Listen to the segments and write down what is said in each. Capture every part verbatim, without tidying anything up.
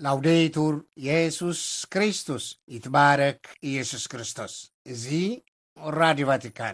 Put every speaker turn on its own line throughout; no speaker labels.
ላውዴቱር ኢየሱስ ክርስቶስ ይትባረክ ኢየሱስ ክርስቶስ እዚ ራዲዮ ቫቲካን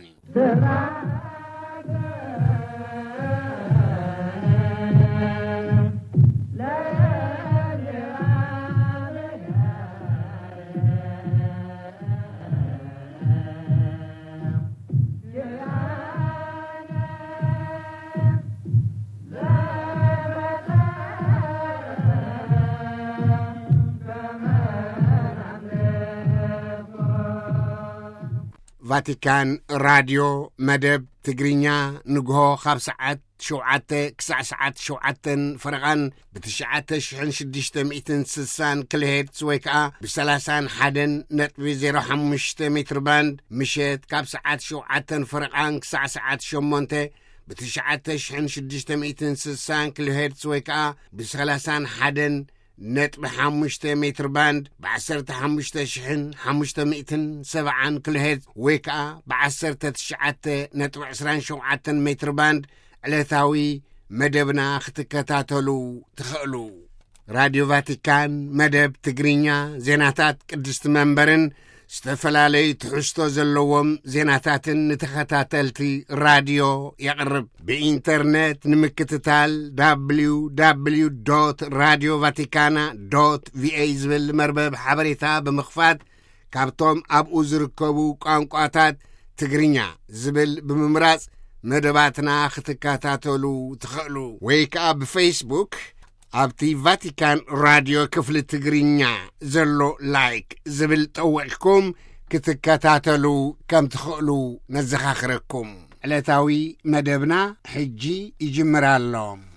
ቫቲካን ራዲዮ መደብ ትግርኛ ንግሆ ካብ ሰዓት ሸውዓተ ክሳዕ ሰዓት ሸውዓተን ፈረቓን ብትሽዓተ ሽሕን ሽዱሽተ ሚእትን ስሳን ኪሎሄርትዝ ወይ ከዓ ብሰላሳን ሓደን ነጥቢ ዜሮ ሓሙሽተ ሜትር ባንድ ምሸት ካብ ሰዓት ሸውዓተን ፈረቓን ክሳዕ ሰዓት ሸሞንተ ብትሽዓተ ሽሕን ሽዱሽተ ሚእትን ስሳን ኪሎሄርትዝ ወይ ከዓ ብሰላሳን ሓደን ነጥቢ ሓሙሽተ ሜትር ባንድ ብዓሰርተ ሓሙሽተ ሽሕን ሓሙሽተ ሚእትን ሰብዓን ኪሎሄርትዝ ወይ ከዓ ብዓሰርተ ትሽዓተ ነጥቢ ዕስራን ሸውዓተን ሜትር ባንድ ዕለታዊ መደብና ክትከታተሉ ትኽእሉ። ራዲዮ ቫቲካን መደብ ትግርኛ ዜናታት ቅድስቲ መንበርን ዝተፈላለዩ ትሕዝቶ ዘለዎም ዜናታትን ንተኸታተልቲ ራድዮ ያቕርብ። ብኢንተርኔት ንምክትታል ደብሊው ደብሊው ዶት ራዲዮ ቫቲካና ዶት ቪኦኤ ዝብል መርበብ ሓበሬታ ብምኽፋት ካብቶም ኣብኡ ዝርከቡ ቋንቋታት ትግርኛ ዝብል ብምምራጽ መደባትና ክትከታተሉ ትኽእሉ። ወይ ከዓ ብፌስቡክ ኣብቲ ቫቲካን ራዲዮ ክፍሊ ትግርኛ ዘሎ ላይክ ዝብል ጠውዕኩም ክትከታተሉ ከም ትኽእሉ ነዘኻኽረኩም። ዕለታዊ መደብና ሕጂ ይጅምር ኣሎ።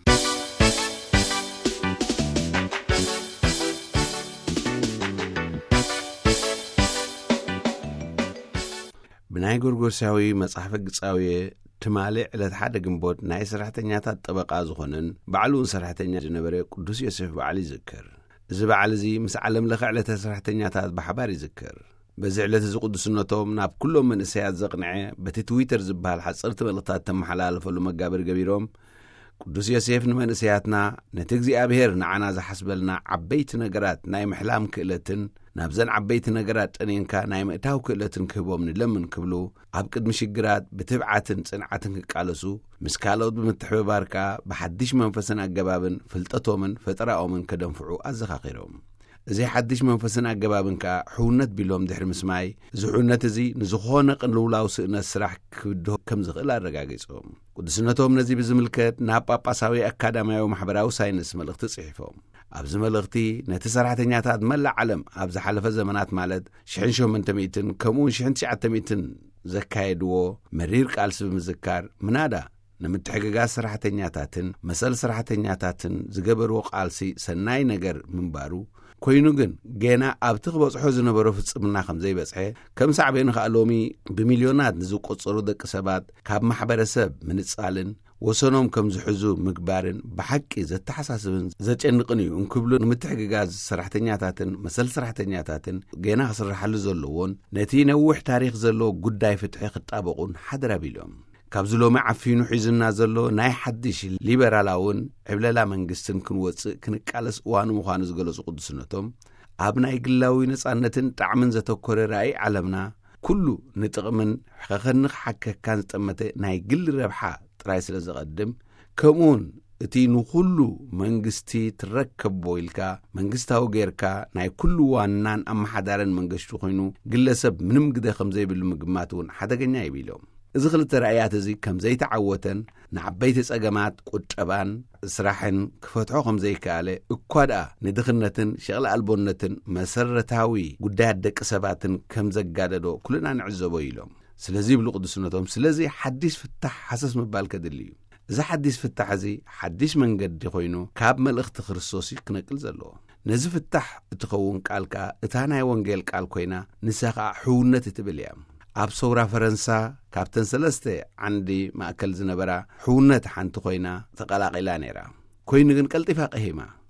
ብናይ ጎርጎርሳዊ መጽሓፈ ግጻዊ ትማሊ ዕለት ሓደ ግንቦት ናይ ሰራሕተኛታት ጠበቃ ዝኾነን ባዕሉን ሰራሕተኛ ዝነበረ ቅዱስ ዮሴፍ በዓል ይዝክር። እዚ በዓል እዚ ምስ ዓለም ለኸ ዕለተ ሰራሕተኛታት ብሓባር ይዝክር። በዚ ዕለት እዚ ቅዱስነቶም ናብ ኩሎም መንእሰያት ዘቕንዐ በቲ ትዊተር ዝበሃል ሓፀርቲ መልእኽታት ተመሓላለፈሉ መጋብር ገቢሮም ቅዱስ ዮሴፍ ንመንእሰያትና ነቲ እግዚኣብሔር ንዓና ዝሓስበልና ዓበይቲ ነገራት ናይ ምሕላም ክእለትን ናብዘን ዓበይቲ ነገራት ጠኔንካ ናይ ምእታው ክእለትን ክህቦም ንለምን ክብሉ ኣብ ቅድሚ ሽግራት ብትብዓትን ጽንዓትን ክቃለሱ ምስ ካልኦት ብምትሕብባርካ ብሓድሽ መንፈስን ኣገባብን ፍልጠቶምን ፈጠራኦምን ከደንፍዑ ኣዘኻኺሮም። እዚ ሓድሽ መንፈስን ኣገባብን ከዓ ሕውነት ቢሎም ድሕሪ ምስማይ እዚ ሕውነት እዚ ንዝኾነ ቅልውላው ስእነት ስራሕ ክብድሆ ከም ዝኽእል ኣረጋጊጾም። ቅዱስነቶም ነዚ ብዝምልከት ናብ ጳጳሳዊ ኣካዳምያዊ ማሕበራዊ ሳይንስ መልእኽቲ ጽሒፎም። ኣብዚ መልእኽቲ ነቲ ሰራሕተኛታት መላእ ዓለም ኣብ ዝሓለፈ ዘመናት ማለት ሽሕን ሸሞንተ ሚእትን ከምኡውን ሽሕን ትሽዓተ ሚእትን ዘካየድዎ መሪር ቃልሲ ብምዝካር ምናዳ ንምትሕግጋዝ ሰራሕተኛታትን መሰል ሰራሕተኛታትን ዝገበርዎ ቃልሲ ሰናይ ነገር ምንባሩ ኮይኑ ግን ገና ኣብቲ ክበጽሖ ዝነበሮ ፍጽምና ከም ዘይበጽሐ ከም ሳዕቤን ኸኣሎሚ ብሚልዮናት ንዝቆጸሩ ደቂ ሰባት ካብ ማሕበረሰብ ምንጻልን ወሰኖም ከም ዝሕዙ ምግባርን ብሓቂ ዘተሓሳስብን ዘጨንቕን እዩ እንክብሉ ንምትሕግጋዝ ሰራሕተኛታትን መሰል ሰራሕተኛታትን ገና ክስራሓሉ ዘለዎን ነቲ ነዊሕ ታሪኽ ዘለዎ ጉዳይ ፍትሒ ክጣበቑን ሓደራ ቢሎም። ካብዚ ሎሚ ዓፊኑ ሒዝና ዘሎ ናይ ሓድሽ ሊበራላውን ዕብለላ መንግስትን ክንወፅእ ክንቃለስ እዋኑ ምዃኑ ዝገለጹ ቅዱስነቶም ኣብ ናይ ግላዊ ነጻነትን ጣዕምን ዘተኮረ ራእይ ዓለምና ኩሉ ንጥቕምን ከኸንኽ ሓከካን ዝጠመተ ናይ ግሊ ረብሓ ጥራይ ስለ ዝቐድም ከምኡውን እቲ ንኹሉ መንግስቲ ትረከቦ ኢልካ መንግስታዊ ጌርካ ናይ ኩሉ ዋናን ኣመሓዳርን መንግስቲ ኮይኑ ግለሰብ ምንም ግደ ከም ዘይብሉ ምግማት እውን ሓደገኛ ይብሎም። እዚ ክልተ ራእያት እዚ ከም ዘይተዓወተን ንዓበይቲ ጸገማት ቁጠባን ስራሕን ክፈትሖ ከም ዘይከኣለ እኳ ደኣ ንድኽነትን ሸቕሊ ኣልቦነትን መሰረታዊ ጉዳያት ደቂ ሰባትን ከም ዘጋደዶ ኩልና ንዕዘቦ ኢሎም። ስለዚ ብሉ ቅዱስነቶም ስለዚ ሓድሽ ፍታሕ ሓሰስ ምባል ከድሊ እዩ። እዚ ሓድሽ ፍታሕ እዚ ሓድሽ መንገዲ ኮይኑ ካብ መልእኽቲ ክርስቶስ ክነቅል ዘለዎ ነዚ ፍታሕ እትኸውን ቃልካ እታ ናይ ወንጌል ቃል ኮይና ንስኻ ሕውነት እትብል እያ። ኣብ ሰውራ ፈረንሳ ካብተን ሰለስተ ዓንዲ ማእከል ዝነበራ ሕውነት ሓንቲ ኮይና ተቐላቂላ ነይራ። ኮይኑ ግን ቀልጢፋ ቀሂማ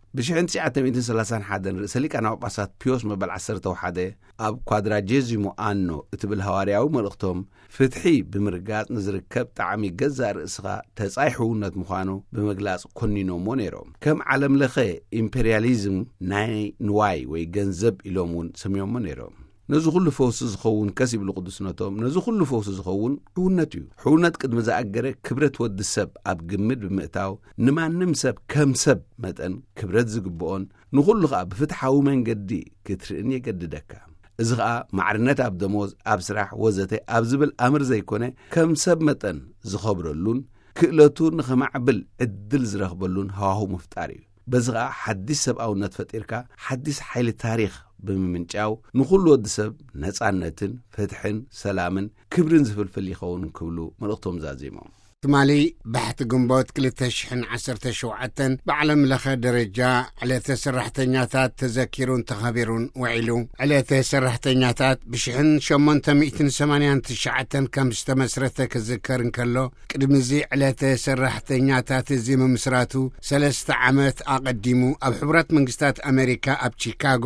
ብሽሕን ትሽዓተ ሰላሳን ሓደን ርእሰ ሊቃነ ጳጳሳት ፒዮስ መበል ዓሰርተ ወሓደ ኣብ ኳድራጄዚሞ ኣኖ እትብል ሃዋርያዊ መልእኽቶም ፍትሒ ብምርጋጽ ንዝርከብ ጣዕሚ ገዛእ ርእስኻ ተጻይሕውነት ምዃኑ ብምግላጽ ኮኒኖሞ ነይሮም። ከም ዓለም ለኸ ኢምፔርያሊዝም ናይ ንዋይ ወይ ገንዘብ ኢሎም እውን ሰሚዮሞ ነይሮም። ነዚ ኩሉ ፈውሲ ዝኸውን ከስ ይብሉ ቅዱስነቶም ነዚ ኩሉ ፈውሲ ዝኸውን ሕውነት እዩ። ሕውነት ቅድሚ ዝኣገረ ክብረት ወዲ ሰብ ኣብ ግምት ብምእታው ንማንም ሰብ ከም ሰብ መጠን ክብረት ዝግብኦን ንኹሉ ኸዓ ብፍትሓዊ መንገዲ ክትርእን የገድደካ። እዚ ኸዓ ማዕርነት ኣብ ደሞዝ ኣብ ስራሕ ወዘተ ኣብ ዝብል ኣምር ዘይኮነ ከም ሰብ መጠን ዝኸብረሉን ክእለቱ ንኸማዕብል ዕድል ዝረኽበሉን ሃዋህው ምፍጣር እዩ። በዚ ኸዓ ሓዲስ ሰብኣውነት ፈጢርካ ሓዲስ ሓይሊ ታሪኽ ብምምንጫው ንኹሉ ወዲ ሰብ ነጻነትን ፍትሕን ሰላምን ክብርን ዝፍልፍል ይኸውን ክብሉ መልእኽቶም ዛዚሞም።
ትማሊ ባሕቲ ግንቦት ክልተ ሽሕን ዓሰርተ ሸውዓተን ብዓለም ለኸ ደረጃ ዕለተ ሰራሕተኛታት ተዘኪሩን ተኸቢሩን ውዒሉ ዕለተ ሰራሕተኛታት ብሽሕን ሸሞንተ ሚእትን ሰማንያን ትሽዓተን ከም ዝተመስረተ ክዝከር እንከሎ ቅድሚዚ ዕለተ ሰራሕተኛታት እዚ ምምስራቱ ሰለስተ ዓመት ኣቐዲሙ ኣብ ሕቡራት መንግስታት ኣሜሪካ ኣብ ቺካጎ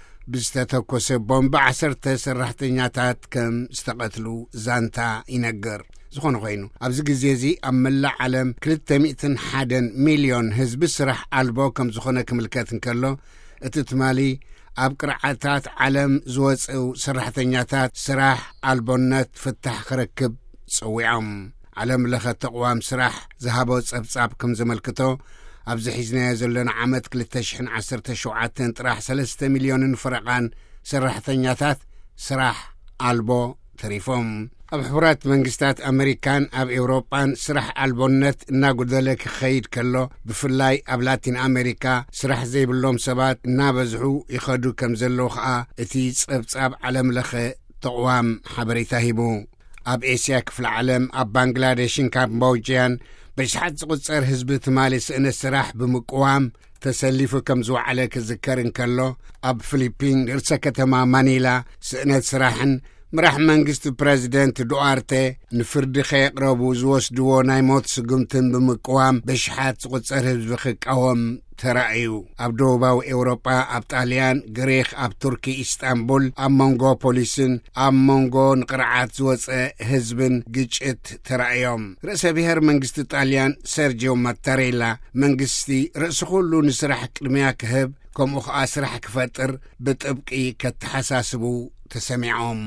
ብዝተተኮሰ ቦምባ ዓሰርተ ሰራሕተኛታት ከም ዝተቐትሉ ዛንታ ይነገር። ዝኾነ ኮይኑ ኣብዚ ግዜ እዚ ኣብ መላእ ዓለም ክልተ ሚእትን ሓደን ሚልዮን ህዝቢ ስራሕ ኣልቦ ከም ዝኾነ ክምልከት እንከሎ እቲ ትማሊ ኣብ ቅርዓታት ዓለም ዝወፅኡ ሰራሕተኛታት ስራሕ ኣልቦነት ፍታሕ ክረክብ ፀዊዖም። ዓለም ለኸ ተቕዋም ስራሕ ዝሃቦ ጸብጻብ ከም ዘመልክቶ ኣብዚ ሒዝናዮ ዘለና ዓመት ክልተ ሽሕን ዓሰርተ ሸውዓተን ጥራሕ ሰለስተ ሚልዮንን ፍረቓን ሰራሕተኛታት ስራሕ ኣልቦ ተሪፎም። ኣብ ሕቡራት መንግስታት ኣሜሪካን ኣብ ኤውሮጳን ስራሕ ኣልቦነት እናጉደለ ክኸይድ ከሎ ብፍላይ ኣብ ላቲን ኣሜሪካ ስራሕ ዘይብሎም ሰባት እናበዝሑ ይኸዱ ከም ዘለዉ ኸዓ እቲ ጸብጻብ ዓለም ለኸ ተቕዋም ሓበሬታ ሂቡ። ኣብ ኤስያ ክፍለ ዓለም ኣብ ባንግላዴሽን ካምቦጅያን በሽሓት ዝቝጸር ህዝቢ ትማሊ ስእነት ስራሕ ብምቅዋም ተሰሊፉ ከም ዝወዓለ ክዝከር እንከሎ ኣብ ፊሊፒን ርእሰ ከተማ ማኒላ ስእነት ስራሕን ምራሕ መንግስቲ ፕሬዚደንት ዱዋርቴ ንፍርዲ ኸየቕረቡ ዝወስድዎ ናይ ሞት ስጉምትን ብምቅዋም በሽሓት ዝቝጸር ህዝቢ ክቃወም ተራእዩ። ኣብ ደቡባዊ ኤውሮጳ ኣብ ጣልያን ግሪክ ኣብ ቱርኪ ኢስጣንቡል ኣብ መንጎ ፖሊስን ኣብ መንጎ ንቕርዓት ዝወፀ ህዝብን ግጭት ተራእዮም። ርእሰ ብሔር መንግስቲ ጣልያን ሰርጂዮ ማታሬላ መንግስቲ ርእሲ ኩሉ ንስራሕ ቅድሚያ ክህብ ከምኡ ኸዓ ስራሕ ክፈጥር ብጥብቂ ከተሓሳስቡ ተሰሚዖም።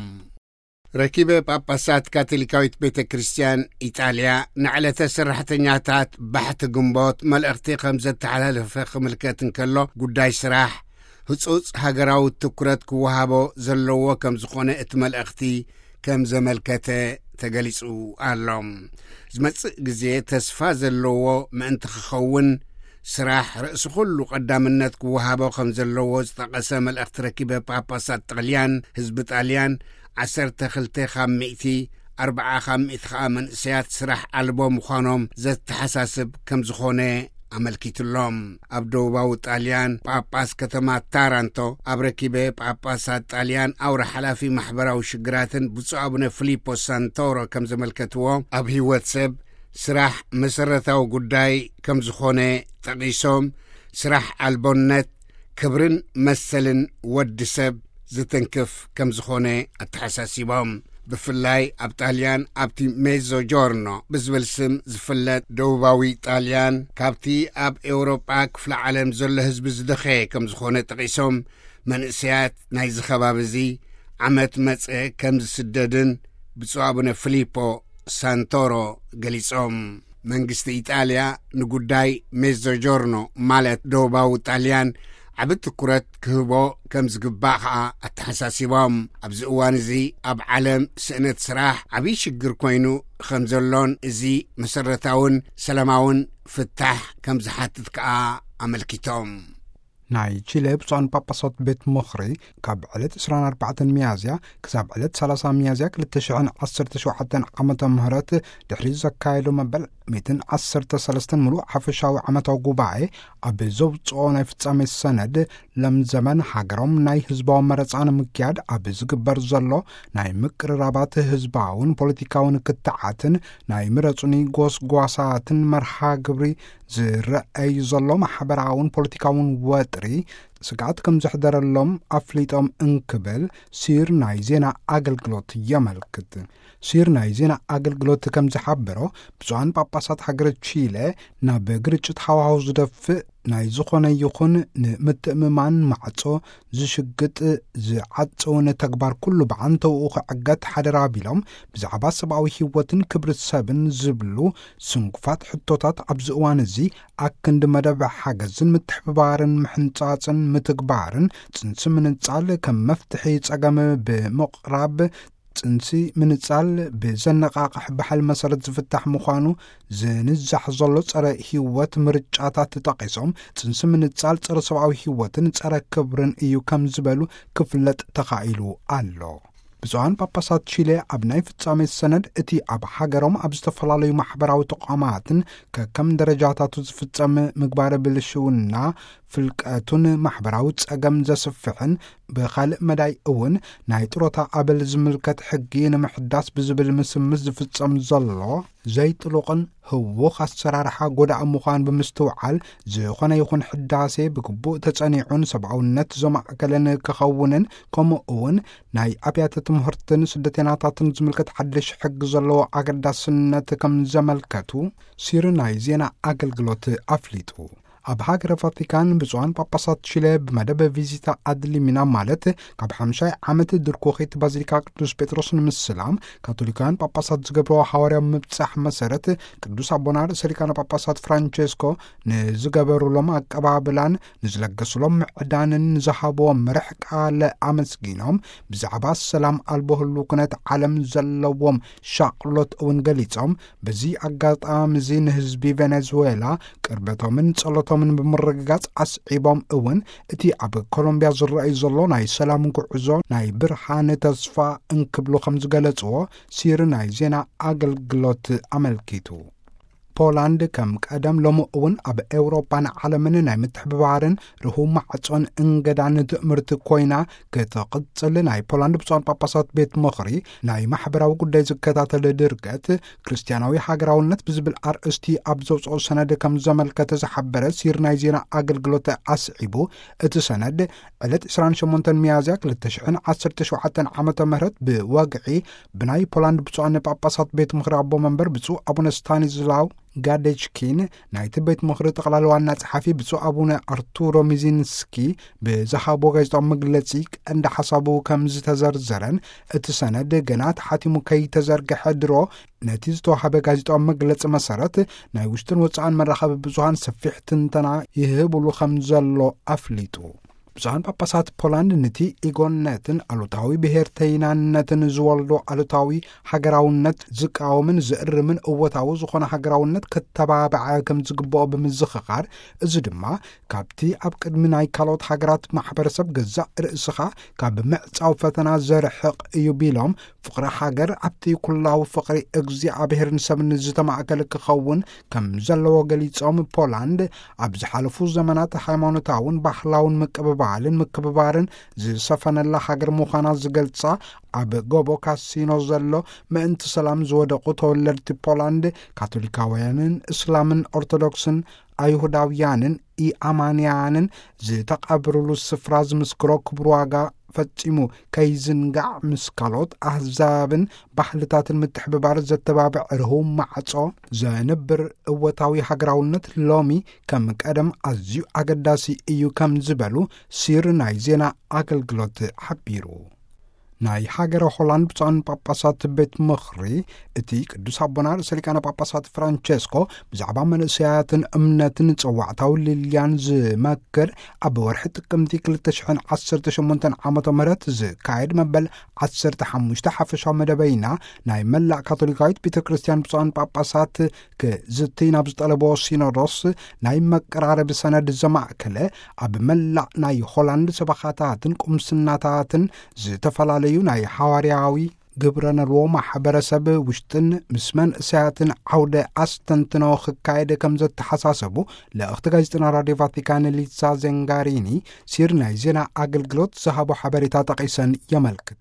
ረኪበ ጳጳሳት ካቶሊካዊት ቤተ ክርስቲያን ኢጣልያ ንዕለተ ሰራሕተኛታት ባሕቲ ግንቦት መልእኽቲ ከም ዘተሓላለፈ ክምልከት እንከሎ ጉዳይ ስራሕ ህጹጽ ሃገራዊ ትኩረት ክወሃቦ ዘለዎ ከም ዝኾነ እቲ መልእኽቲ ከም ዘመልከተ ተገሊጹ ኣሎም። ዝመጽእ ግዜ ተስፋ ዘለዎ ምእንቲ ክኸውን ስራሕ ርእሲ ኩሉ ቀዳምነት ክወሃቦ ከም ዘለዎ ዝጠቐሰ መልእኽቲ ረኪበ ጳጳሳት ጣልያን ህዝቢ ጣልያን ዓሰርተ ክልተ ካብ ሚእቲ ኣርባዓ ካብ ሚእቲ ከዓ መንእሰያት ስራሕ ኣልቦ ምዃኖም ዘተሓሳስብ ከም ዝኾነ ኣመልኪትሎም። ኣብ ደቡባዊ ጣልያን ጳጳስ ከተማ ታራንቶ ኣብ ረኪበ ጳጳሳት ጣልያን ኣውራ ሓላፊ ማሕበራዊ ሽግራትን ብፁዕ ኣቡነ ፊሊፖ ሳንቶሮ ከም ዘመልከትዎ ኣብ ህይወት ሰብ ስራሕ መሰረታዊ ጉዳይ ከም ዝኾነ ጠቒሶም ስራሕ ኣልቦነት ክብርን መሰልን ወዲ ሰብ ዝተንክፍ ከም ዝኾነ ኣተሓሳሲቦም። ብፍላይ ኣብ ጣልያን ኣብቲ ሜዞጆርኖ ብዝብል ስም ዝፍለጥ ደቡባዊ ጣልያን ካብቲ ኣብ ኤውሮጳ ክፍለ ዓለም ዘሎ ህዝቢ ዝደኸየ ከም ዝኾነ ጠቒሶም መንእሰያት ናይ ዝኸባቢ እዚ ዓመት መጽ ከም ዝስደድን ብፁዕ ኣቡነ ፊሊፖ ሳንቶሮ ገሊጾም። መንግስቲ ኢጣልያ ንጉዳይ ሜዞጆርኖ ማለት ደቡባዊ ጣልያን ዓብ ትኩረት ክህቦ ከም ዝግባእ ከዓ ኣተሓሳሲቦም። ኣብዚ እዋን እዚ ኣብ ዓለም ስእነት ስራሕ ዓብይ ሽግር ኮይኑ ከም ዘሎን እዚ መሰረታውን ሰላማውን ፍታሕ ከም ዝሓትት ከዓ ኣመልኪቶም።
ናይ ቺሌ ብፁዓን ጳጳሳት ቤት ምኽሪ ካብ ዕለት ዕስራን ኣርባዕተን ሚያዝያ ክሳብ ዕለት ሰላሳ ሚያዝያ ክልተ ሽሕን ዓሰርተ ሸውዓተን ዓመተ ምህረት ድሕሪ ዘካየዶ መበል ሚእትን ዓሰርተ ሰለስተን ምሉእ ሓፈሻዊ ዓመታዊ ጉባኤ ኣብ ዘውፅኦ ናይ ፍጻሜ ሰነድ ለም ዘመን ሃገሮም ናይ ህዝባዊ መረፃን ምክያድ ኣብ ዝግበር ዘሎ ናይ ምቅርራባት ህዝባውን ፖለቲካውን ክትዓትን ናይ ምረፁኒ ጎስጓሳትን መርሃ ግብሪ ዝረአይ ዘሎ ማሕበራውን ፖለቲካውን ወጥሪ ስጋት ከም ዝሕደረሎም ኣፍሊጦም እንክብል ሲር ናይ ዜና ኣገልግሎት የመልክት። ሲር ናይ ዜና ኣገልግሎት ከም ዝሓበሮ ብዙሓን ጳጳሳት ሃገረ ቺለ ናብ ግርጭት ሃዋሃው ዝደፍእ ናይ ዝኾነ ይኹን ንምትእምማን ማዕጾ ዝሽግጥ ዝዓፀውን ተግባር ኩሉ ብዓንተውኡ ክዕገት ሓደራ ቢሎም ብዛዕባ ሰብኣዊ ህይወትን ክብሪ ሰብን ዝብሉ ስንኩፋት ሕቶታት ኣብዚ እዋን እዚ ኣክንዲ መደብ ሓገዝን ምትሕብባርን ምሕንጻጽን ምትግባርን ጽንሲ ምንጻል ከም መፍትሒ ጸገም ብምቕራብ ጽንሲ ምንጻል ብዘነቓቕሕ ባህል መሰረት ዝፍታሕ ምዃኑ ዝንዛሕ ዘሎ ጸረ ህይወት ምርጫታት ተጠቂሶም ጽንሲ ምንጻል ጸረ ሰብኣዊ ህይወትን ጸረ ክብርን እዩ ከም ዝበሉ ክፍለጥ ተኻኢሉ ኣሎ። ብዙሓን ጳጳሳት ቺሌ ኣብ ናይ ፍጻሜ ሰነድ እቲ ኣብ ሃገሮም ኣብ ዝተፈላለዩ ማሕበራዊ ተቋማትን ከከም ደረጃታቱ ዝፍጸም ምግባረ ብልሽውና ፍልቀቱን ማሕበራዊ ጸገም ዘስፍሕን ብኻልእ መዳይ እውን ናይ ጥሮታ ኣበል ዝምልከት ሕጊ ንምሕዳስ ብዝብል ምስምስ ዝፍጸም ዘሎ ዘይጥሉቕን ህውኽ ኣሰራርሓ ጎዳኢ ምዃን ብምስትውዓል ዝኾነ ይኹን ሕዳሴ ብግቡእ ተጸኒዑን ሰብኣውነት ዘማእከለን ክኸውንን ከምኡ እውን ናይ ኣብያተ ትምህርትን ስደተኛታትን ዝምልከት ሓድሽ ሕጊ ዘለዎ ኣገዳስነት ከም ዘመልከቱ ሲር ናይ ዜና ኣገልግሎት ኣፍሊጡ። ኣብ ሃገረ ቫቲካን ብፁዓን ጳጳሳት ቺለ ብመደበ ቪዚታ ኣድሊሚና ማለት ካብ ሓምሻይ ዓመት ድርኮኺት ባዚሊካ ቅዱስ ጴጥሮስ ንምስላም ካቶሊካውያን ጳጳሳት ዝገብሮ ሓዋርያዊ ምብጻሕ መሰረት ቅዱስ ኣቦና ርእሰ ሊቃነ ጳጳሳት ፍራንቼስኮ ንዝገበሩሎም ኣቀባብላን ንዝለገሱሎም ምዕዳንን ንዝሃብዎም መርሕ ቃለ ኣመስጊኖም ብዛዕባ ሰላም ኣልቦ ህሉ ኩነት ዓለም ዘለዎም ሻቅሎት እውን ገሊፆም በዚ ኣጋጣሚ እዚ ንህዝቢ ቬኔዙዌላ ቅርበቶምን ጸሎቶ ምን ብምርግጋጽ ኣስዒቦም እውን እቲ ኣብ ኮሎምቢያ ዝረአዩ ዘሎ ናይ ሰላም ጉዕዞ ናይ ብርሃን ተስፋ እንክብሉ ከም ዝገለጽዎ ሲር ናይ ዜና ኣገልግሎት ኣመልኪቱ። ፖላንድ ከም ቀደም ሎሚ እውን ኣብ ኤውሮፓን ዓለምን ናይ ምትሕብባርን ርሁም ማዕጾን እንገዳን ትእምርቲ ኮይና ክትቕጽል ናይ ፖላንድ ብፁዓን ጳጳሳት ቤት ምኽሪ ናይ ማሕበራዊ ጉዳይ ዝከታተል ድርገት ክርስቲያናዊ ሃገራውነት ብዝብል ኣርእስቲ ኣብ ዘውፅኦ ሰነድ ከም ዘመልከተ ዝሓበረ ሲር ናይ ዜና ኣገልግሎት ኣስዒቡ እቲ ሰነድ ዕለት ዕስራን ሸሞንተ ሚያዝያ ክልተ ሽሕን ዓሰርተ ሸውዓተ ዓመተ ምህረት ብወግዒ ብናይ ፖላንድ ብፁዓን ጳጳሳት ቤት ምኽሪ ኣቦ መንበር ብፁዕ ኣቡነ ስታኒስላው ጋዴችኪን ናይቲ ቤት ምኽሪ ጠቕላላ ዋና ጸሓፊ ብፁዕ ኣቡነ ኣርቱሮ ሚዚንስኪ ብዝሃቦ ጋዜጣዊ መግለጺ ቀንዲ ሓሳቡ ከም ዝተዘርዘረን እቲ ሰነድ ገና ተሓቲሙ ከይተዘርግሐ ድሮ ነቲ ዝተዋሃበ ጋዜጣዊ መግለጺ መሰረት ናይ ውሽጥን ወጻኢን መራኸቢ ብዙሃን ሰፊሕ ትንተና ይህብሉ ከም ዘሎ ኣፍሊጡ። ብዙሓን ጳጳሳት ፖላንድ ነቲ ኢጎነትን ኣሉታዊ ብሄርተይናነትን ዝወልዶ ኣሉታዊ ሃገራውነት ዝቃወምን ዝእርምን እወታዊ ዝኾነ ሃገራውነት ከተባብዐ ከም ዝግብኦ ብምዝኽኻር እዚ ድማ ካብቲ ኣብ ቅድሚ ናይ ካልኦት ሃገራት ማሕበረሰብ ገዛእ ርእስኻ ካብ ምዕጻው ፈተና ዘርሕቕ እዩ ቢሎም ፍቕሪ ሃገር ኣብቲ ኩላዊ ፍቕሪ እግዚኣብሔርን ሰብን ዝተማእከለ ክኸውን ከም ዘለዎ ገሊፆም ፖላንድ ኣብ ዝሓለፉ ዘመናት ሃይማኖታውን ባህላውን ምቅብባ ባልን ምክብባርን ዝሰፈነላ ሃገር ምዃና ዝገልጻ ኣብ ጎቦ ካሲኖ ዘሎ ምእንቲ ሰላም ዝወደቑ ተወለድቲ ፖላንድ ካቶሊካውያንን እስላምን ኦርቶዶክስን ኣይሁዳውያንን ኢአማንያንን ዝተቐብሩሉ ስፍራ ዝምስክሮ ክቡር ዋጋ ፈጺሙ ከይዝንጋዕ ምስ ካልኦት ኣህዛብን ባህልታትን ምትሕብባር ዘተባብዕ ርሁም ማዕጾ ዘንብር እወታዊ ሃገራውነት ሎሚ ከም ቀደም ኣዝዩ ኣገዳሲ እዩ ከም ዝበሉ ሲር ናይ ዜና ኣገልግሎት ሓቢሩ። ናይ ሃገረ ሆላንድ ብፁዓን ጳጳሳት ቤት ምኽሪ እቲ ቅዱስ ኣቦና ርእሰ ሊቃነ ጳጳሳት ፍራንቼስኮ ብዛዕባ መንእሰያትን እምነትን ጸዋዕታዊ ልልያን ዝመክር ኣብ ወርሒ ጥቅምቲ ክልተ ሽሕን ዓሰርተ ሸሞንተ ዓመተ ምህረት ዝካየድ መበል ዓሰርተ ሓሙሽተ ሓፈሻዊ መደበይና ናይ መላእ ካቶሊካዊት ቤተ ክርስቲያን ብፁዓን ጳጳሳት ክዝቲ ናብ ዝጠለቦ ሲኖዶስ ናይ መቀራረቢ ሰነድ ዘማእከለ ኣብ መላእ ናይ ሆላንድ ሰበኻታትን ቁምስናታትን ዝተፈላለዩ ናይ ሐዋርያዊ ግብረ ነልዎ ማሕበረሰብ ውሽጥን ምስ መንእሰያትን ዓውደ ኣስተንትኖ ክካየደ ከም ዘተሓሳሰቡ ለእኽቲ ጋዜጠና ራድዮ ቫቲካን ሊሳ ዘንጋሪኒ ሲር ናይ ዜና ኣገልግሎት ዝሃቦ ሓበሬታ ጠቒሰን የመልክታ።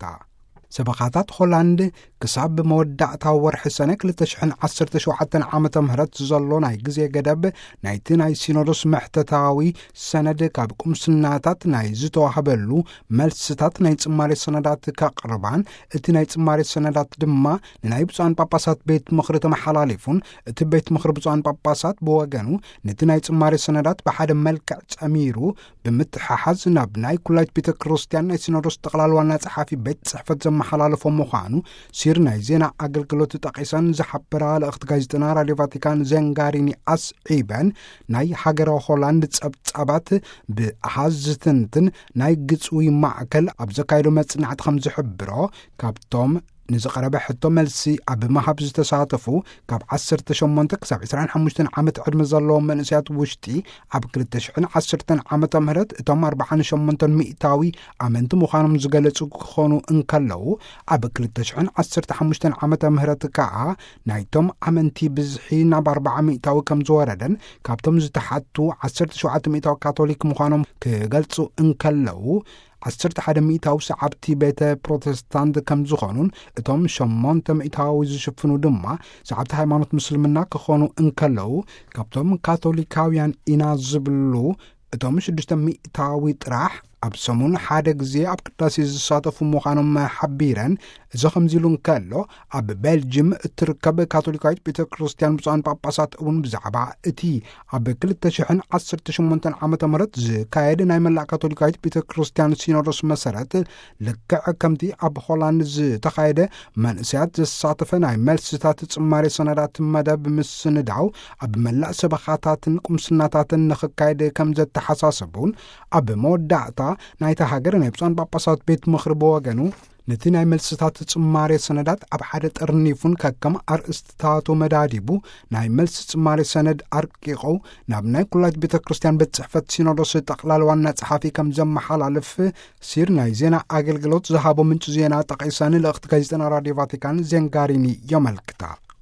ሰበኻታት ሆላንድ ክሳብ መወዳእታ ወርሒ ሰነ ክልተ ሽሕን ዓሰርተ ሸውዓተ ዓመተ ምህረት ዘሎ ናይ ግዜ ገደብ ናይቲ ናይ ሲኖዶስ መሕተታዊ ሰነድ ካብ ቁምስናታት ናይ ዝተዋህበሉ መልስታት ናይ ጽማሬ ሰነዳት ከቕርባን እቲ ናይ ጽማሬ ሰነዳት ድማ ንናይ ብፁዓን ጳጳሳት ቤት ምኽሪ ተመሓላሊፉን እቲ ቤት ምኽሪ ብፁዓን ጳጳሳት ብወገኑ ነቲ ናይ ጽማሬ ሰነዳት ብሓደ መልክዕ ጸሚሩ ብምትሓሓዝ ናብ ናይ ኩላይት ቤተ ክርስቲያን ናይ ሲኖዶስ ጠቕላላ ዋና ጸሓፊ ቤት ጽሕፈት ዘመሓላለፎ ምዃኑ ሲር ናይ ዜና ኣገልግሎት ጠቒሰን ዝሓበራ ለእኽቲ ጋዜጠና ራድዮ ቫቲካን ዘንጋሪኒ ኣስዒበን ናይ ሃገረ ሆላንድ ጸብጻባት ብኣሃዝ ዝትንትን ናይ ግጽዊ ማዕከል ኣብ ዘካይዶ መጽናዕቲ ከም ዝሕብሮ ካብቶም ንዝቐረበ ሕቶ መልሲ ኣብ መሃብ ዝተሳተፉ ካብ ዓሰርተ ሸሞንተ ክሳብ ዒስራን ሓሙሽተን ዓመት ዕድመ ዘለዎም መንእሰያት ውሽጢ ኣብ ክልተ ሽሕን ዓሰርተን ዓመተ ምህረት እቶም ኣርባዓን ሸሞንተን ሚእታዊ ኣመንቲ ምዃኖም ዝገለጹ ክኾኑ እንከለዉ ኣብ ክልተ ሽሕን ዓሰርተ ሓሙሽተን ዓመተ ምህረት ከዓ ናይቶም ኣመንቲ ብዝሒ ናብ ኣርባዓ ሚእታዊ ከም ዝወረደን ካብቶም ዝተሓቱ ዓሰርተ ሸውዓተ ሚእታዊ ካቶሊክ ምዃኖም ክገልጹ እንከለዉ ዓሰርተ ሓደ ሚእታዊ ሰዓብቲ ቤተ ፕሮቴስታንት ከም ዝኾኑን እቶም ሸሞንተ ሚእታዊ ዝሽፍኑ ድማ ሰዓብቲ ሃይማኖት ምስልምና ክኾኑ እንከለዉ ካብቶም ካቶሊካውያን ኢና ዝብሉ እቶም ሽዱሽተ ሚእታዊ ጥራሕ ኣብ ሰሙን ሓደ ግዜ ኣብ ቅዳሴ ዝሳተፉ ምዃኖም ሓቢረን እዚ ከምዚሉ እንከሎ ኣብ ቤልጅየም እትርከብ ካቶሊካዊት ቤተ ክርስቲያን ብፁዓን ጳጳሳት እውን ብዛዕባ እቲ ኣብ ክልተ ሽሕን ዓሰርተ ሸሞንተን ዓመተ ምህረት ዝካየደ ናይ መላእ ካቶሊካዊት ቤተ ክርስቲያን ሲኖዶስ መሰረት ልክዕ ከምቲ ኣብ ሆላንድ ዝተኻየደ መንእሰያት ዘሳተፈ ናይ መልስታት ጽማሬ ሰነዳት መደብ ምስንዳው ኣብ መላእ ሰበኻታትን ቁምስናታትን ንኽካየደ ከም ዘተሓሳሰቡን ኣብ መወዳእታ ናይታ ሃገር ናይ ብፁዓን ጳጳሳት ቤት ምኽሪ ብወገኑ ነቲ ናይ መልስታት ጽማሬ ሰነዳት ኣብ ሓደ ጠርኒፉን ከከም ኣርእስትታቱ መዳዲቡ ናይ መልሲ ጽማሬ ሰነድ ኣርቂቑ ናብ ናይ ኩላይት ቤተ ክርስቲያን ቤት ጽሕፈት ሲኖዶስ ጠቕላላ ዋና ጸሓፊ ከም ዘመሓላልፍ ሲር ናይ ዜና ኣገልግሎት ዝሃቦ ምንጭ ዜና ጠቒሰን ለእኽቲ ጋዜጠና ራድዮ ቫቲካን ዘንጋሪኒ የመልክታ።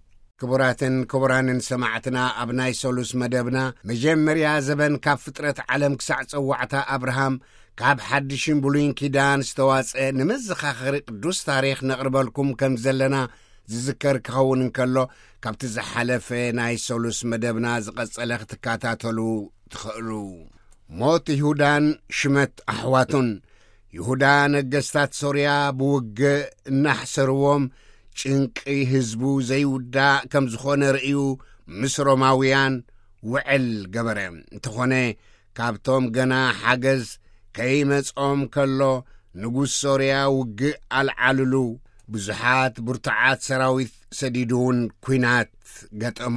ክቡራትን ክቡራንን ሰማዕትና ኣብ ናይ ሶሉስ መደብና መጀመርያ ዘበን ካብ ፍጥረት ዓለም ክሳዕ ጸዋዕታ ኣብርሃም ካብ ሓድሽን ብሉይን ኪዳን ዝተዋጽአ ንመዘኻኸሪ ቅዱስ ታሪኽ ነቕርበልኩም ከም ዘለና ዝዝከር ክኸውን እንከሎ ካብቲ ዝሓለፈ ናይ ሶሉስ መደብና ዝቐጸለ ክትከታተሉ ትኽእሉ። ሞት ይሁዳን ሽመት ኣሕዋቱን ይሁዳ ነገሥታት ሶርያ ብውግእ እናሕሰርዎም ጭንቂ ህዝቡ ዘይውዳእ ከም ዝኾነ ርእዩ ምስ ሮማውያን ውዕል ገበረ። እንተኾነ ካብቶም ገና ሓገዝ ከይመጾም ከሎ ንጉሥ ሶርያ ውግእ ኣልዓልሉ ብዙሓት ብርቱዓት ሰራዊት ሰዲዱውን ኩናት ገጠሞ።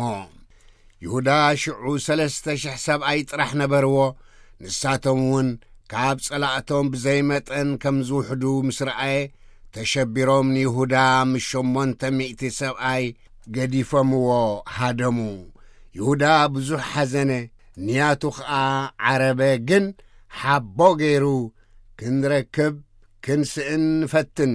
ይሁዳ ሽዑ ሰለስተ ሽሕ ሰብኣይ ጥራሕ ነበርዎ። ንሳቶም እውን ካብ ጸላእቶም ብዘይመጠን ከም ዝውሕዱ ምስ ረአየ ተሸቢሮም ንይሁዳ ምስ ሸሞንተ ሚእቲ ሰብኣይ ገዲፎምዎ ሃደሙ። ይሁዳ ብዙሕ ሓዘነ፣ ንያቱ ኸዓ ዓረበ ግን ሓቦ ገይሩ ክንረክብ ክንስእን ፈትን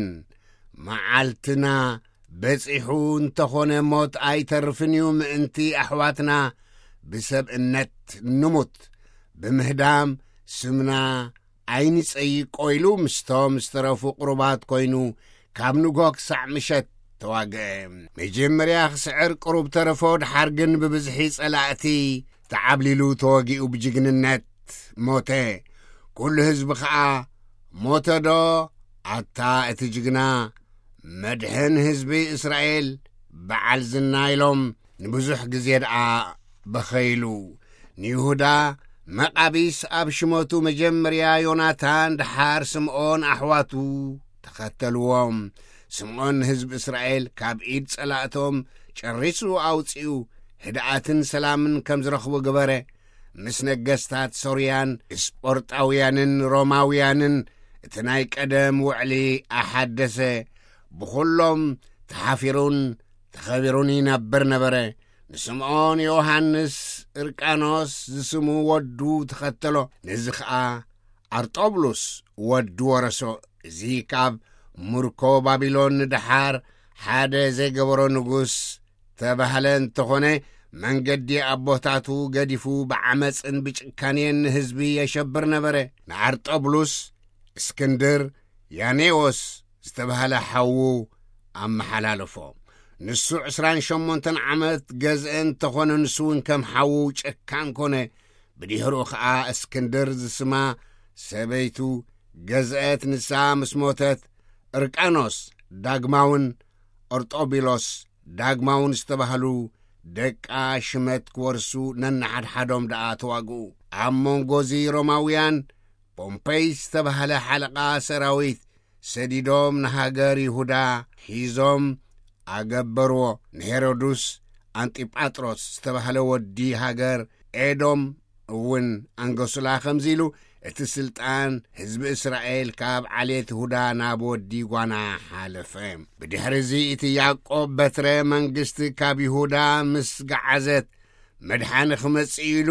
መዓልትና በጺሑ እንተኾነ ሞት ኣይተርፍን እዩ ምእንቲ ኣሕዋትና ብሰብእነት ንሙት ብምህዳም ስምና ኣይንጸይቆ ኢሉ ምስቶም ዝተረፉ ቁሩባት ኮይኑ ካብ ንጎ ክሳዕ ምሸት ተዋግአ። መጀመርያ ክስዕር ቁሩብ ተረፎ ድሓር ግን ብብዝሒ ጸላእቲ ተዓብሊሉ ተወጊኡ ብጅግንነት ሞተ። ኩሉ ህዝቢ ከዓ ሞተ ዶ ኣታ እቲ ጅግና መድሕን ህዝቢ እስራኤል በዓል ዝና ኢሎም ንብዙሕ ግዜ ደኣ በኸይሉ። ንይሁዳ መቃቢስ ኣብ ሽሞቱ መጀመርያ ዮናታን ድሓር ስምዖን ኣሕዋቱ ተኸተልዎም። ስምዖን ህዝቢ እስራኤል ካብ ኢድ ጸላእቶም ጨሪሱ ኣውፂኡ ህድኣትን ሰላምን ከም ዝረኽቡ ገበረ። ምስ ነገሥታት ሶርያን እስጶርጣውያንን ሮማውያንን እቲ ናይ ቀደም ውዕሊ ኣሓደሰ። ብኹሎም ተሓፊሩን ተኸቢሩን ይነብር ነበረ። ንስምዖን ዮሐንስ እርቃኖስ ዝስሙ ወዱ ተኸተሎ። ነዚ ኸዓ ኣርጦብሉስ ወዱ ወረሶ። እዚ ካብ ሙርኮ ባቢሎን ድሓር ሓደ ዘይገበሮ ንጉስ ተባህለ እንተኾነ መንገዲ ኣቦታቱ ገዲፉ ብዓመፅን ብጭካኔን ህዝቢ የሸብር ነበረ። ንኣርጦብሉስ እስክንድር ያኔዎስ ዝተባህለ ሓዉ ኣመሓላለፎ። ንሱ ዕስራን ሸሞንተ ዓመት ገዝአን ተኾነ ንሱውን ከም ሓዉ ጨካን ኮነ። ብድሕሪኡ ከዓ እስክንድር ዝስማ ሰበይቱ ገዝአት ንሳ ምስ ሞተት እርቃኖስ ዳግማውን ኣርጦቢሎስ ዳግማውን ዝተባህሉ ደቃ ሽመት ክወርሱ ነናሓድሓዶም ደኣ ተዋግኡ። ኣብ መንጎዚ ሮማውያን ፖምፔይ ዝተባህለ ሓለቓ ሰራዊት ሰዲዶም ንሃገር ይሁዳ ሒዞም ኣገበርዎ። ንሄሮድስ አንጢጳጥሮስ ዝተባህለ ወዲ ሃገር ኤዶም እውን አንገሱላ ከምዚ ኢሉ እቲ ስልጣን ህዝቢ እስራኤል ካብ ዓሌት ይሁዳ ናብ ወዲ ጓና ሓለፈ። ብድሕሪዚ እቲ ያዕቆብ በትረ መንግስቲ ካብ ይሁዳ ምስ ገዓዘት መድሓኒ ክመጽእ ኢሉ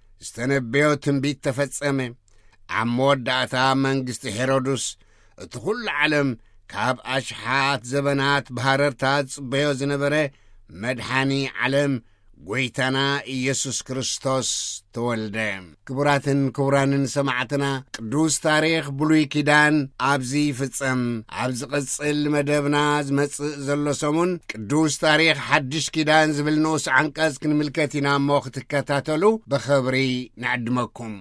ዝተነበዮ ትንቢት ተፈጸመ። ኣብ መወዳእታ መንግስቲ ሄሮድስ እቲ ኩሉ ዓለም ካብ ኣሽሓት ዘበናት ባሃረርታት ጽበዮ ዝነበረ መድሓኒ ዓለም ጐይታና ኢየሱስ ክርስቶስ ተወልደ። ክቡራትን ክቡራንን ሰማዕትና ቅዱስ ታሪኽ ብሉይ ኪዳን ኣብዚ ፍጸም። ኣብ ዝቕጽል መደብና ዝመጽእ ዘሎ ሰሙን ቅዱስ ታሪኽ ሓድሽ ኪዳን ዝብል ንኡስ ዓንቀጽ ክንምልከት ኢና እሞ ክትከታተሉ ብኽብሪ ንዕድመኩም።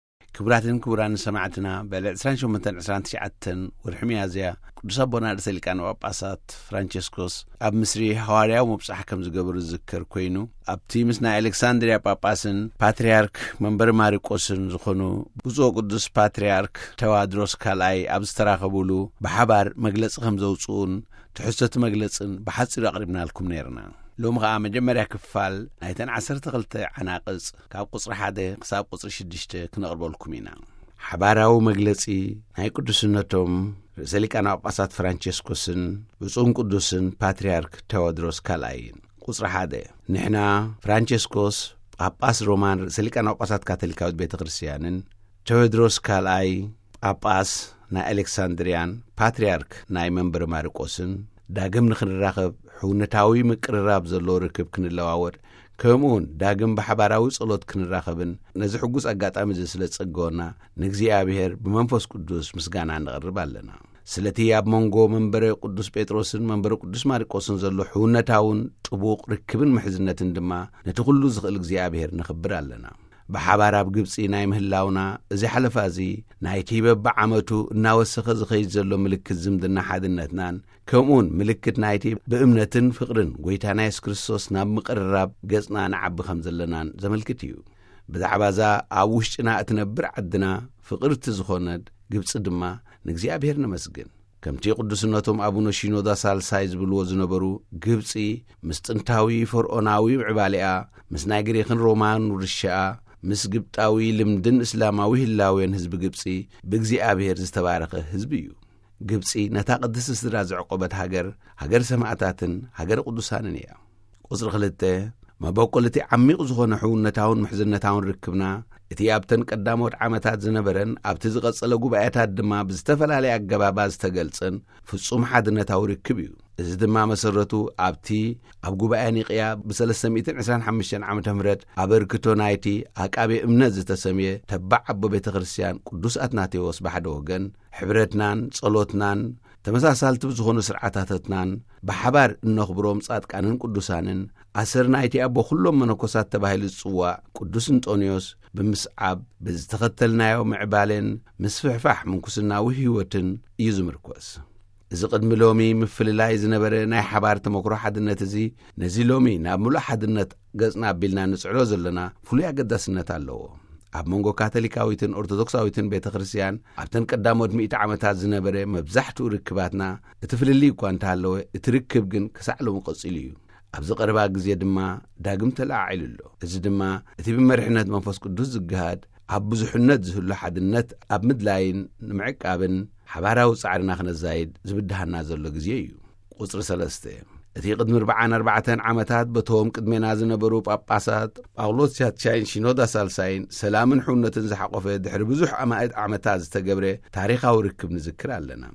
ክቡራትን ክቡራንን ሰማዕትና በልዕ ዕስራን ሸሞንተን ዕስራን ትሽዓተን ወርሒ ሚያዝያ ቅዱስ ኣቦና ርእሰ ሊቃነ ጳጳሳት ፍራንቸስኮስ ኣብ ምስሪ ሐዋርያዊ መብጻሕ ከም ዝገበሩ ዝዝከር ኮይኑ ኣብቲ ምስ ናይ ኣሌክሳንድርያ ጳጳስን ፓትርያርክ መንበሪ ማሪቆስን ዝኾኑ ብፁዕ ቅዱስ ፓትርያርክ ተዋድሮስ ካልኣይ ኣብ ዝተራኸቡሉ ብሓባር መግለጺ ከም ዘውፅኡን ትሕዝቶቲ መግለጽን ብሓፂሩ ኣቕሪብናልኩም ነርና። ሎሚ ከዓ መጀመርያ ክፋል ናይተን ዓሰርተ ክልተ ዓናቕጽ ካብ ቁጽሪ ሓደ ክሳብ ቁጽሪ ሽዱሽተ ክነቕርበልኩም ኢና። ሓባራዊ መግለጺ ናይ ቅዱስነቶም ርእሰ ሊቃነ ጳጳሳት ፍራንቸስኮስን ብፁዕ ቅዱስን ፓትርያርክ ቴዎድሮስ ካልኣይን። ቁጽሪ ሓደ ንሕና ፍራንቸስኮስ ጳጳስ ሮማን ርእሰ ሊቃነ ጳጳሳት ካቶሊካዊት ቤተ ክርስቲያንን ቴዎድሮስ ካልኣይ ጳጳስ ናይ ኣሌክሳንድርያን ፓትርያርክ ናይ መንበሪ ማሪቆስን ዳግም ንኽንራኸብ ሕውነታዊ ምቅርራብ ዘሎ ርክብ ክንለዋወጥ ከምኡውን ዳግም ብሓባራዊ ጸሎት ክንራኸብን ነዚ ሕጉስ ኣጋጣሚ እዚ ስለ ዝጸግወና ንእግዚኣብሔር ብመንፈስ ቅዱስ ምስጋና ንቐርብ ኣለና። ስለቲ ኣብ መንጎ መንበረ ቅዱስ ጴጥሮስን መንበረ ቅዱስ ማሪቆስን ዘሎ ሕውነታውን ጥቡቕ ርክብን ምሕዝነትን ድማ ነቲ ኩሉ ዝኽእል እግዚኣብሔር ንኽብር ኣለና። ብሓባር ኣብ ግብፂ ናይ ምህላውና እዚ ሓለፋ እዚ ናይቲ በብዓመቱ እናወሰኸ ዝኸይድ ዘሎ ምልክት ዝምድና ሓድነትናን ከምኡውን ምልክት ናይቲ ብእምነትን ፍቕርን ጐይታና ኢየሱስ ክርስቶስ ናብ ምቕርራብ ገጽና ንዓቢ ከም ዘለናን ዘመልክት እዩ። ብዛዕባ እዛ ኣብ ውሽጥና እትነብር ዓድና ፍቕርቲ ዝኾነት ግብፂ ድማ ንእግዚኣብሔር ነመስግን። ከምቲ ቅዱስነቶም ኣቡነ ሺኖዳ ሳልሳይ ዝብልዎ ዝነበሩ ግብፂ ምስ ጥንታዊ ፈርዖናዊ ምዕባሊኣ ምስ ናይ ግሪክን ሮማን ውርሻኣ ምስ ግብጣዊ ልምድን እስላማዊ ህላውያን ህዝቢ ግብፂ ብእግዚኣብሔር ዝተባረኸ ህዝቢ እዩ። ግብፂ ነታ ቅድስቲ ስድራ ዘዕቆበት ሃገር ሃገር ሰማዕታትን ሃገር ቅዱሳንን እያ። ቁጽሪ ክልተ መበቆልቲ ዓሚቕ ዝኾነ ሕውነታውን ምሕዝነታውን ርክብና እቲ ኣብተን ቀዳሞት ዓመታት ዝነበረን ኣብቲ ዝቐጸለ ጉባኤታት ድማ ብዝተፈላለየ ኣገባባ ዝተገልጸን ፍጹም ሓድነታዊ ርክብ እዩ። እዚ ድማ መሰረቱ ኣብቲ ኣብ ጉባኤ ኒቅያ ብሰለስተ ሚእትን ዕስራን ሓሙሽተን ዓመተ ምህረት ኣበርክቶ ናይቲ ኣቃቤ እምነት ዝተሰምየ ተባዕ ኣቦ ቤተ ክርስቲያን ቅዱስ አትናቴዎስ ባሕደ ወገን ሕብረትናን ጸሎትናን ተመሳሳልቲ ዝኾኑ ስርዓታትናን ብሓባር እነኽብሮም ጻድቃንን ቅዱሳንን ኣሰር ናይቲ ኣቦ ኩሎም መነኮሳት ተባሂሉ ዝጽዋዕ ቅዱስ እንጦንዮስ ብምስዓብ ብዝተኸተልናዮ ምዕባለን ምስፍሕፋሕ ምንኩስናዊ ህይወትን እዩ ዝምርኮስ። እዚ ቅድሚ ሎሚ ምፍልላይ ዝነበረ ናይ ሓባር ተመክሮ ሓድነት እዚ ነዚ ሎሚ ናብ ምሉእ ሓድነት ገጽና ኣቢልና ንጽዕሎ ዘለና ፍሉይ ኣገዳስነት ኣለዎ። ኣብ መንጎ ካቶሊካዊትን ኦርቶዶክሳዊትን ቤተ ክርስቲያን ኣብተን ቀዳሞት ሚእቲ ዓመታት ዝነበረ መብዛሕትኡ ርክባትና እቲ ፍልልይ እኳ እንተሃለወ እቲ ርክብ ግን ክሳዕ ሎሚ ቀጺሉ እዩ። ኣብዚ ቀረባ ግዜ ድማ ዳግም ተላዓዒሉ ኣሎ። እዚ ድማ እቲ ብመሪሕነት መንፈስ ቅዱስ ዝግሃድ ኣብ ብዙሕነት ዝህሉ ሓድነት ኣብ ምድላይን ንምዕቃብን ሓባራዊ ጻዕርና ክነዛይድ ዝብድሃና ዘሎ ግዜ እዩ። ቁጽሪ ሰለስተ እቲ ቅድሚ ኣርባዓን ኣርባዕተን ዓመታት በቶም ቅድሜና ዝነበሩ ጳጳሳት ጳውሎስ ቻቻይን ሺኖዳ ሳልሳይን ሰላምን ሕውነትን ዝሓቆፈ ድሕሪ ብዙሕ ኣማእት ዓመታት ዝተገብረ ታሪኻዊ ርክብ ንዝክር ኣለና።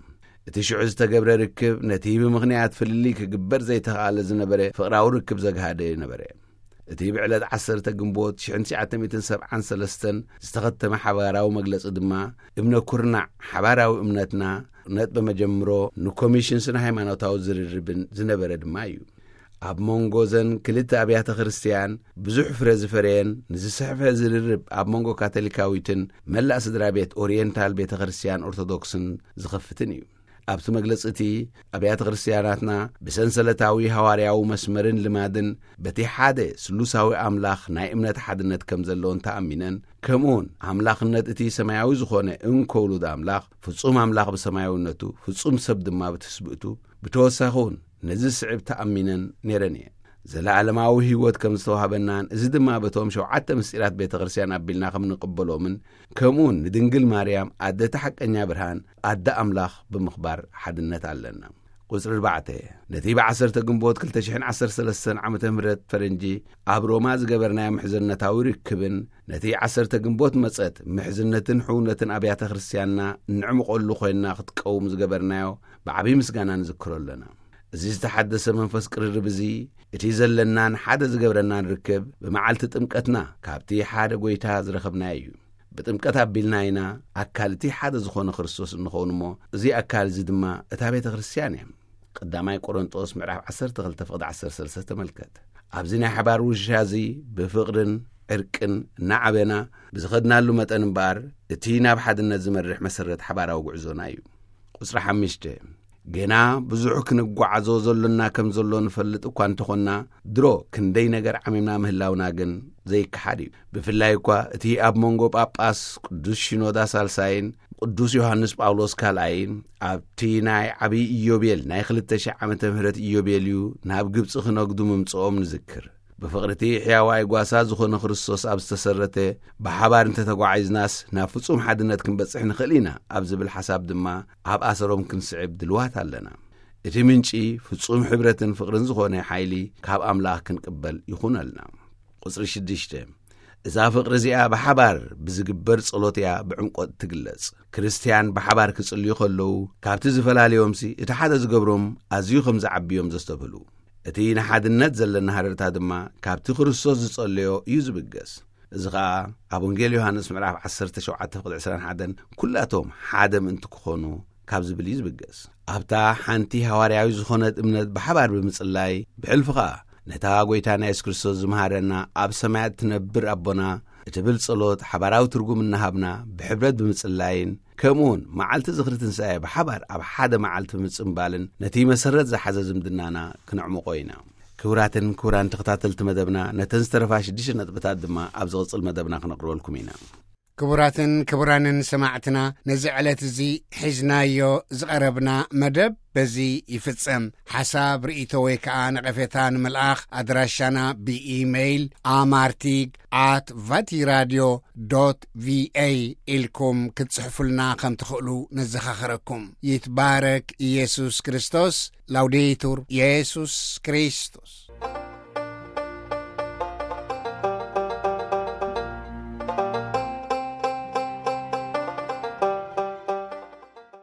እትሽዑ ዝተገብረ ርክብ ነቲ ብምኽንያት ፍልሊ ክግበር ዘይተኻለ ዝነበረ ፍቕራዊ ርክብ ዘግሃደ ነበረ እቲ ብዕለት ዓሰርተ ግንቦት ሽሕ ትሽዓተ ሰብዓን ሰለስተን ዝተኸተመ ሓባራዊ መግለጺ ድማ እምነ ኩርናዕ ሓባራዊ እምነትና ነት በመጀምሮ ንኮሚሽን ስነ ሃይማኖታዊ ዝርርብን ዝነበረ ድማ እዩ ኣብ መንጎ ዘን ክልተ ኣብያተ ክርስቲያን ብዙሕ ፍረ ዝፈረየን ንዝስሕፈ ዝርርብ ኣብ መንጎ ካቶሊካዊትን መላእ ስድራ ቤት ኦሪየንታል ቤተ ክርስቲያን ኦርቶዶክስን ዝኸፍትን እዩ ኣብቲ መግለጽቲ ኣብያተ ክርስቲያናትና ብሰንሰለታዊ ሐዋርያዊ መስመርን ልማድን በቲ ሓደ ስሉሳዊ ኣምላኽ ናይ እምነት ሓድነት ከም ዘለዎን ተኣሚነን ከምኡውን ኣምላኽነት እቲ ሰማያዊ ዝኾነ እንከውሉድ ኣምላኽ ፍጹም ኣምላኽ ብሰማያዊነቱ ፍጹም ሰብ ድማ ብትስብእቱ ብተወሳኺውን ነዚ ስዕብ ተኣሚነን ነይረን እየን ዘለዓለማዊ ህይወት ከም ዝተዋሃበናን እዚ ድማ በቶም ሸውዓተ ምስጢራት ቤተ ክርስቲያን ኣቢልና ከም ንቕበሎምን ከምኡውን ንድንግል ማርያም ኣደተ ሓቀኛ ብርሃን ኣደ ኣምላኽ ብምኽባር ሓድነት ኣለና ቁጽሪ ኣርባዕተ ነቲ ብዓሰርተ ግንቦት ክልተ ሽሕ ዓሰርተ ሰለስተ ዓመተ ምህረት ፈረንጂ ኣብ ሮማ ዝገበርናዮ ምሕዝነታዊ ርክብን ነቲ ዓሰርተ ግንቦት መጸት ምሕዝነትን ሕውነትን ኣብያተ ክርስቲያንና ንዕምቆሉ ኮይንና ክትቀውም ዝገበርናዮ ብዓብዪ ምስጋና ንዝክሮ ኣለና እዚ ዝተሓደሰ መንፈስ ቅርርብ እዚ እቲ ዘለናን ሓደ ዝገብረናን ርክብ ብመዓልቲ ጥምቀትና ካብቲ ሓደ ጎይታ ዝረኸብናዮ እዩ ብጥምቀት ኣቢልና ኢና ኣካል እቲ ሓደ ዝኾነ ክርስቶስ እንኸውን እሞ እዚ ኣካል እዚ ድማ እታ ቤተ ክርስቲያን እያ ቀዳማይ ቆሮንጦስ ምዕራፍ ዓሰርተ ክልተ ፍቕዲ ዓሰርተ ሰለስተ ተመልከት ኣብዚ ናይ ሓባር ውሻ እዚ ብፍቕርን ዕርቅን እናዓበና ብዝኸድናሉ መጠን እምበር እቲ ናብ ሓድነት ዝመርሕ መሰረት ሓባራዊ ጉዕዞና እዩ ቁጽሪ ሓሙሽተ ገና ብዙሕ ክንጓዓዞ ዘሎና ከም ዘሎ ንፈልጥ እኳ እንተኾና ድሮ ክንደይ ነገር ዓሚምና ምህላውና ግን ዘይከሓድ እዩ ብፍላይ እኳ እቲ ኣብ መንጎ ጳጳስ ቅዱስ ሽኖዳ ሳልሳይን ቅዱስ ዮሐንስ ጳውሎስ ካልኣይን ኣብቲ ናይ ዓብዪ ኢዮቤል ናይ ክልተ ሽሕ ዓመተ ምህረት ኢዮቤል እዩ ናብ ግብፂ ክነግዱ ምምጽኦም ንዝክር ብፍቕርቲ ሕያዋይ ጓሳ ዝኾነ ክርስቶስ ኣብ ዝተሰረተ ብሓባር እንተተጓዒዝናስ ናብ ፍጹም ሓድነት ክንበጽሕ ንኽእል ኢና ኣብ ዝብል ሓሳብ ድማ ኣብ ኣሰሮም ክንስዕብ ድልዋት ኣለና እቲ ምንጪ ፍጹም ሕብረትን ፍቕርን ዝኾነ ሓይሊ ካብ ኣምላኽ ክንቅበል ይኹነልና ቁጽሪ ሽዱሽተ እዛ ፍቕሪ እዚኣ ብሓባር ብዝግበር ጸሎት እያ ብዕምቆት ትግለጽ ክርስቲያን ብሓባር ክጽልዩ ከለዉ ካብቲ ዝፈላለዮምሲ እቲ ሓደ ዝገብሮም ኣዝዩ ከም ዝዓብዮም ዘስተብህሉ እቲ ንሓድነት ዘለና ሃረርታ ድማ ካብቲ ክርስቶስ ዝጸለዮ እዩ ዝብገስ እዚ ኸዓ ኣብ ወንጌል ዮሐንስ ምዕራፍ ዓሰርተ ሸውዓተ ፍቕዲ ዕስራን ሓደን ኩላቶም ሓደ ምእንቲ ክኾኑ ካብ ዝብል እዩ ዝብገስ ኣብታ ሓንቲ ሐዋርያዊ ዝኾነት እምነት ብሓባር ብምጽላይ ብሕልፊ ኸዓ ነታ ጐይታና ኢየሱስ ክርስቶስ ዝመሃረና ኣብ ሰማያት ትነብር ኣቦና እትብል ጸሎት ሓባራዊ ትርጉም እናሃብና ብሕብረት ብምጽላይን ከምኡውን መዓልቲ ዝኽሪ ትንሣኤ ብሓባር ኣብ ሓደ መዓልቲ ብምጽምባልን ነቲ መሰረት ዝሓዘ ዝምድናና ክንዕምቆ ኢና ክቡራትን ክቡራን ተኸታተልቲ መደብና ነተን ዝተረፋ ሽዱሽተ ነጥብታት ድማ ኣብ ዝቕጽል መደብና ክነቕርበልኩም ኢና
ክቡራትን ክቡራንን ሰማዕትና ነዚ ዕለት እዚ ሒዝናዮ ዝቐረብና መደብ በዚ ይፍጸም ሓሳብ ርእቶ ወይ ከዓ ነቐፌታ ንምልኣኽ ኣድራሻና ብኢሜይል ኣማርቲግ ኣት ቫቲራድዮ ዶት ቪኤ ኢልኩም ክትጽሕፉልና ከም ትኽእሉ ነዘኻኽረኩም ይትባረክ ኢየሱስ ክርስቶስ ላውዴቱር ኢየሱስ ክርስቶስ